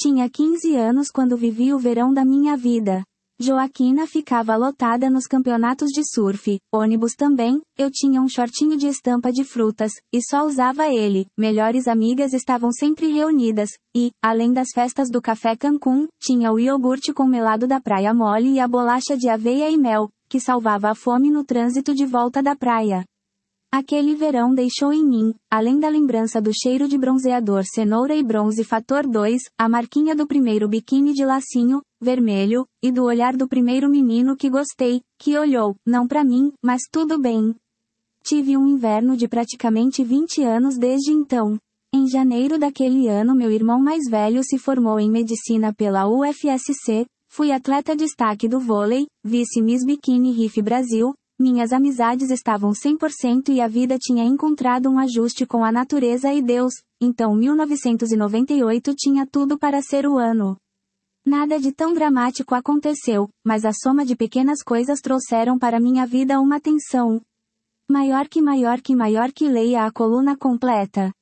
Tinha 15 anos quando vivi o verão da minha vida. Joaquina ficava lotada nos campeonatos de surf, ônibus também, eu tinha um shortinho de estampa de frutas, e só usava ele, melhores amigas estavam sempre reunidas, e, além das festas do Café Cancún, tinha o iogurte com melado da Praia Mole e a bolacha de aveia e mel, que salvava a fome no trânsito de volta da praia. Aquele verão deixou em mim, além da lembrança do cheiro de bronzeador cenoura e bronze fator 2, a marquinha do primeiro biquíni de lacinho, vermelho, e do olhar do primeiro menino que gostei, que olhou, não pra mim, mas tudo bem. Tive um inverno de praticamente 20 anos desde então. Em janeiro daquele ano meu irmão mais velho se formou em medicina pela UFSC, fui atleta destaque do vôlei, vice-miss Bikini Riff Brasil. Minhas amizades estavam 100% e a vida tinha encontrado um ajuste com a natureza e Deus, então 1998 tinha tudo para ser o ano. Nada de tão dramático aconteceu, mas a soma de pequenas coisas trouxeram para minha vida uma tensão. Maior que leia a coluna completa.